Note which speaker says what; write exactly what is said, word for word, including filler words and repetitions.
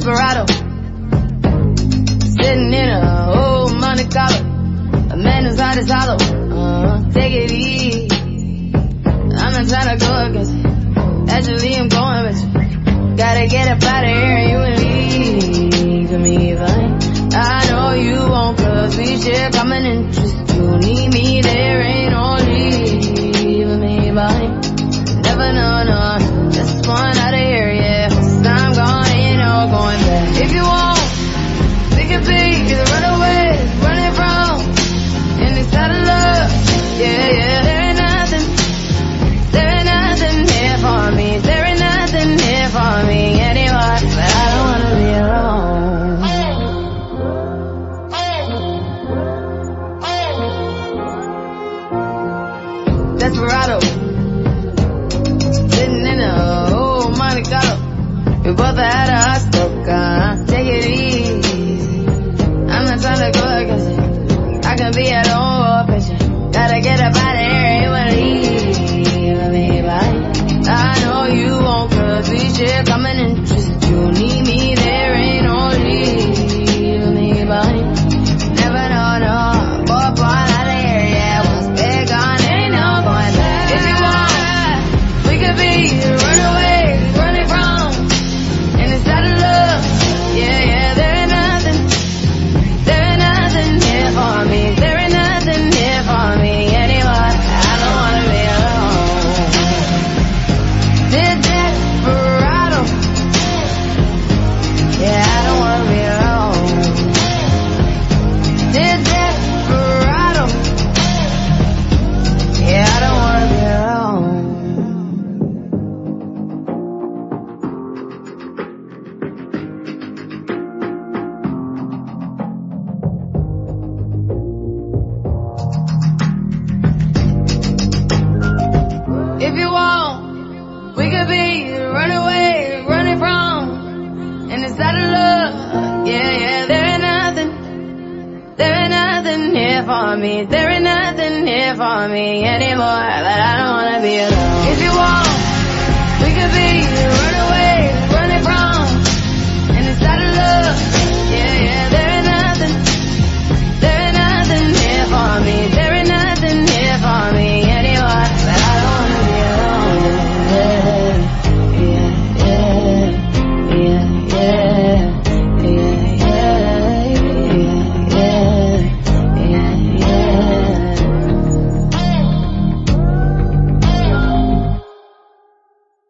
Speaker 1: Desperado, sitting in a old Monte Carlo, a man whose heart is hollow. Uh, take it easy, I'm not trying to go against it. Actually, I'm going with you. Gotta get up out of here and you and leave me behind. I know you won't, cause we share common interests. You need me, there ain't no leaving me behind. Never know, no, just one out of here, yeah. Once I'm gone, ain't no going back. If you want, we could be the runaways, running from any side of love. Yeah, yeah, there ain't nothing, there ain't nothing here for me. There ain't nothing here for me anymore, but I don't wanna be alone. Desperado, sitting in a old Monte Carlo. We both had a hot stroke, uh, take it easy. I'm not trying to go against it. I can be at home or patient. Gotta get up out of here, you wanna leave me behind. I know you won't, cause we share common interests. You need me, there ain't no leaving me behind. Never know, no, both one out of here, yeah. Once they're gone, ain't no going back. If you want, we could be the runaways, running from any side of love. Yeah, yeah, there ain't nothing, there ain't nothing here for me. There ain't nothing here for me anymore. I don't wanna be alone. Did Desperado, yeah, I don't wanna be alone. Did Desperado, yeah, I don't wanna be alone. If you want, we could be the runaway, running from and inside of love. Yeah, yeah, there ain't nothing, there ain't nothing here for me. There ain't nothing here for me anymore, but I don't wanna be alone. If you want, we could be the runaway.